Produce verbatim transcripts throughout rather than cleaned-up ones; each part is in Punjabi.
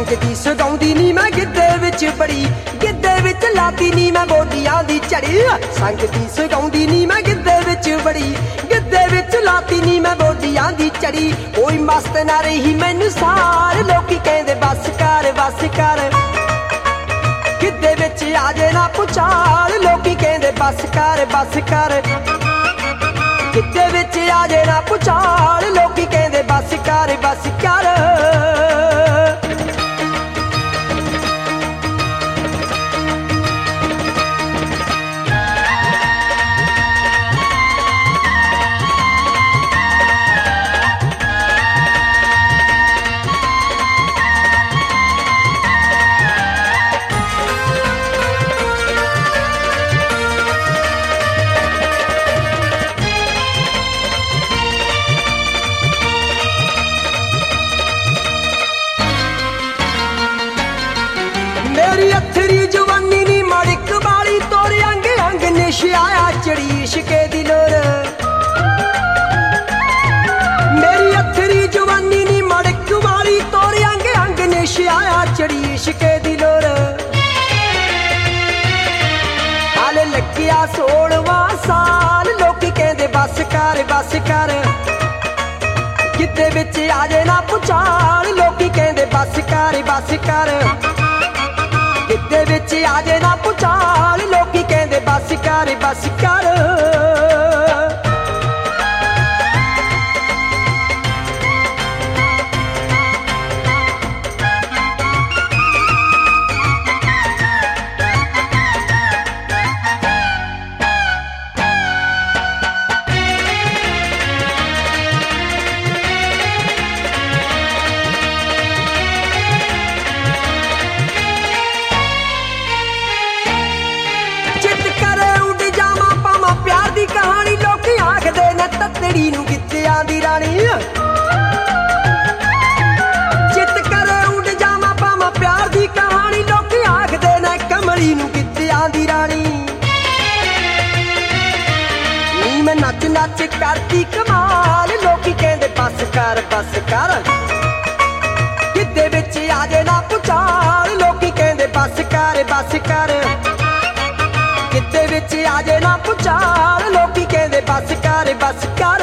ਸੰਗਦੀ ਸਗਾਉਂਦੀ ਨੀ ਮੈਂ ਗਿੱਧੇ ਵਿੱਚ ਬੜੀ, ਗਿੱਧੇ ਵਿੱਚ ਲਾਤੀ ਨੀ ਮੈਂ ਬੋਲੀਆਂ ਦੀ ਝੜੀ। ਸੰਗਦੀ ਸਗਾਉਂਦੀ ਨੀ ਮੈਂ ਗਿੱਧੇ ਵਿੱਚ ਬੜੀ, ਗਿੱਧੇ ਵਿੱਚ ਲਾਤੀ ਨੀ ਮੈਂ ਬੋਲੀਆਂ ਦੀ ਝੜੀ। ਕੋਈ ਮਸਤ ਨਾ ਰਹੀ ਮੈਨੂੰ ਸਾਰ, ਲੋਕੀ ਕਹਿੰਦੇ ਬਸ ਕਰ ਬਸ ਕਰ, ਗਿੱਧੇ ਵਿੱਚ ਆ ਜੇ ਨਾ ਪੁਚਾਲ, ਲੋਕੀ ਕਹਿੰਦੇ ਬਸ ਕਰ ਬਸ ਕਰ, ਗਿੱਧੇ ਵਿੱਚ ਆ ਜੇ ਨਾ ਪੁਚਾਲ, ਲੋਕੀ ਕਹਿੰਦੇ ਬਸ ਕਰ ਬਸ ਕਰ। ਮੇਰੀ ਅਥਰੀ ਜਵਾਨੀ ਨੀ ਮੜਕ ਵਾਲੀ, ਤੋਰੇ ਅੰਗ ਅੰਗ ਨਸ਼ਿਆਇਆ ਚੜੀ ਇਸ਼ਕੇ ਦੀ ਲੋਰ। ਮੇਰੀ ਅਥਰੀ ਜਵਾਨੀ ਨੀ ਮੜਕ ਵਾਲੀ, ਤੋਰੇ ਅੰਗ ਅੰਗ ਨਸ਼ਿਆਇਆ ਚੜੀ ਇਸ਼ਕੇ ਦੀ ਲੋਰ। ਹਾਲੇ ਲੱਗਿਆ ਸੋਲਵਾਂ ਸਾਲ, ਲੋਕੀ ਕਹਿੰਦੇ ਬਸ ਕਰ ਬਸ ਕਰ, ਗਿੱਧੇ ਵਿੱਚ ਆ ਜੇ ਨਾ ਪੁਚਾਲ, ਲੋਕੀ ਕਹਿੰਦੇ ਬਸ ਕਰ ਬਸ ਕਰ, ਗਿੱਧੇ ਵਿੱਚ ਆ ਜੇ ਨਾ ਪੁਚਾਲ, ਲੋਕੀ ਕਹਿੰਦੇ ਬਸ ਕਰ ਬਸ ਕਰ। ਕਹਾਣੀ ਲੋਕੀ ਆਖਦੇ ਨੇ ਤੱਤੜੀ ਨੂੰ ਗਿੱਧਿਆਂ ਦੀ ਰਾਣੀ, ਚਿੱਤ ਕਰੇ ਉੱਡ ਜਾਵਾਂ ਪਾਵਾਂ ਪਿਆਰ ਦੀ ਕਹਾਣੀ, ਲੋਕੀ ਆਖਦੇ ਨੇ ਕਮਲੀ ਨੂੰ ਗਿੱਧਿਆਂ ਦੀ ਰਾਣੀ। ਨੀ ਮੈਂ ਨੱਚ ਨੱਚ ਕਰਦੀ ਕਮਾਲ, ਲੋਕੀ ਕਹਿੰਦੇ ਬਸ ਕਰ ਬਸ ਕਰ, ਗਿੱਧੇ ਵਿੱਚ ਆ ਜੇ ਨਾ ਪੁਚਾਲ, ਲੋਕੀ ਕਹਿੰਦੇ ਬਸ ਕਰ ਬਸ ਕਰ, ਗਿੱਧੇ ਵਿੱਚ ਆ ਜੇ ਨਾ ਪੁਚਾਲ, ਲੋਕੀ ਕਹਿੰਦੇ ਬਸ ਕਰ ਬਸ ਕਰ।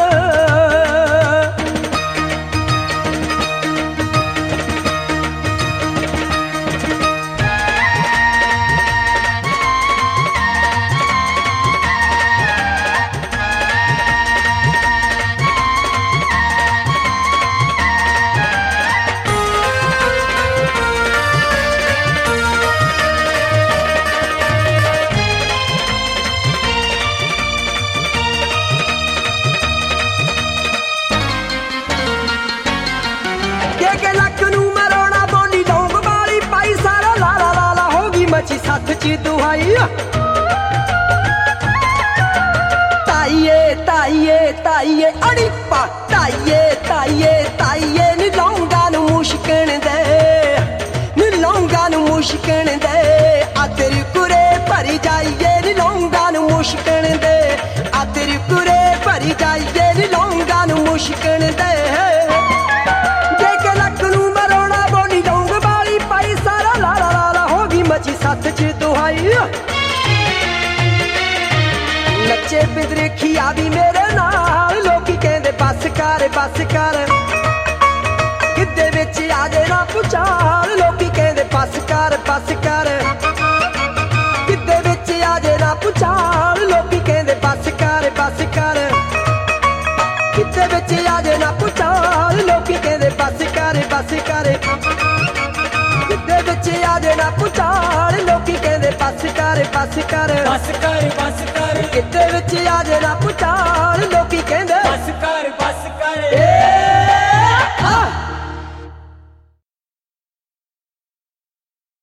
ਸੱਥ ਚ ਦੁਹਾਈ ਤਾਈਏ ਤਾਈਏ ਤਾਈਏ ਅੜੀ ਪਾ, ਤਾਈਏ ਤਾਈਏ ਤਾਈਏ ਨੀ ਲੌਂਗਾ ਨੂੰ ਮੁਸ਼ਕਣ ਦੇ, ਨੀ ਲੌਂਗਾ ਨੂੰ ਮੁਸ਼ਕਣ ਦੇ, ਆ ਤੇਰੀ ਕੁਰੇ ਭਰੀ ਜਾਈਏ ਨੀ ਲੌਂਗਾ ਨੂੰ ਮੁਸ਼ਕਣ ਦੇ, ਆ ਤੇਰੀ ਕੁਰੇ ਭਰੀ ਜਾਈਏ ਨੀ ਲੌਂਗਾ ਨੂੰ ਮੁਸ਼ਕਣ ਦੇ। ਜੇ ਕੇ ਲੱਕ ਨੂੰ ਮਰੋਣਾ ਬੋਲੀ ਲੌਂਗ ਵਾਲੀ ਪਾਈ, ਸਾਰਾ ਲਾਲਾ ਲਾਲਾ ਹੋ ਗਈ ਮਚੀ ਸੱਥ ਚ ਦੁਹਾਈ। ਨੱਚੇ ਬਿਦਰਖੀ ਆ ਵੀ ਮੇਰੇ ਨਾਲ, ਲੋਕੀ ਕਹਿੰਦੇ ਬਸ ਕਰ ਬਸ ਕਰ, ਗਿੱਧੇ ਵਿੱਚ ਆ ਜੇ ਨਾ ਪੁਚਾਲ, ਲੋਕੀ ਕਹਿੰਦੇ ਬਸ ਕਰ ਬਸ ਕਰ, ਗਿੱਧੇ ਵਿੱਚ ਆ ਜੇ ਨਾ ਪੁਚਾਲ, ਲੋਕੀ ਕਹਿੰਦੇ ਬਸ ਕਰ ਬਸ ਕਰ, ਗਿੱਧੇ ਵਿੱਚ ਆ ਜੇ ਨਾ ਪੁਚਾਲ, ਲੋਕੀ ਕਹਿੰਦੇ ਬਸ ਕਰ ਬਸ ਕਰ, ਗਿੱਧੇ ਵਿੱਚ ਆ ਜੇ ਨਾ ਪੁਚਾਲ, ਲੋਕੀ ਕਹਿੰਦੇ ਬਸ ਕਰ ਬਸ ਕਰ, ਬਸ ਕਰ ਬਸ ਕਰ, ਗਿੱਧੇ ਵਿੱਚ ਆ ਜੇ ਨਾ ਪੁਚਾਲ, ਲੋਕੀ ਕਹਿੰਦੇ ਬਸ ਕਰ।